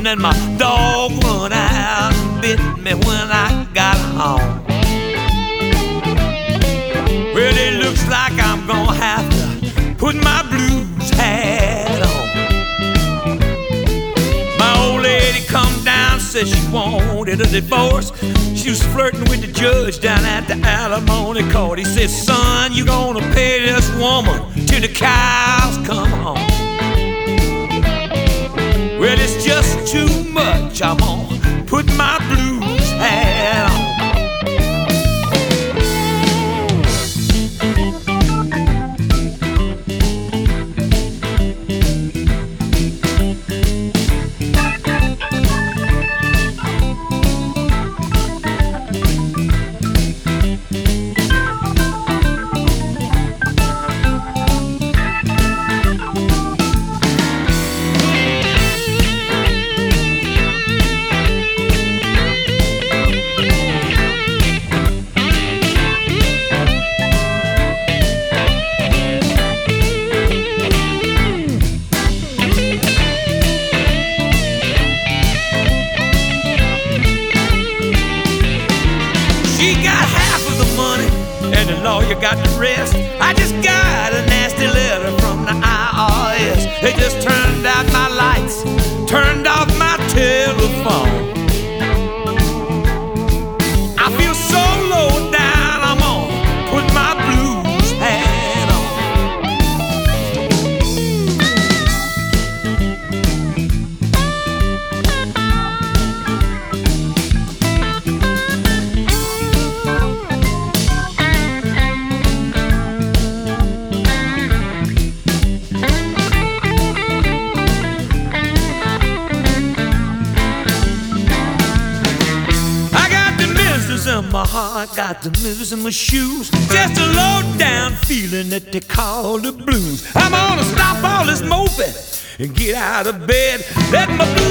and my dog run out and bit me when I got home. Well, it looks like I'm gonna have to put my blues hat on. My old lady come down, said she wanted a divorce. She was flirting with the judge down at the alimony court. He said, son, you gonna pay this woman till the cows come home. Well, it's just too much. I'm gonna put my blues hat on. She got half of the money, and the lawyer got the rest. I just got a nasty letter from the IRS. They just turned out my lights, turned off my telephone. I feel so low down, I'm gonna put my blues hat on. In my heart, got the moves in my shoes. Just a low down feeling that they call the blues. I'm gonna stop all this moping and get out of bed. Let my blues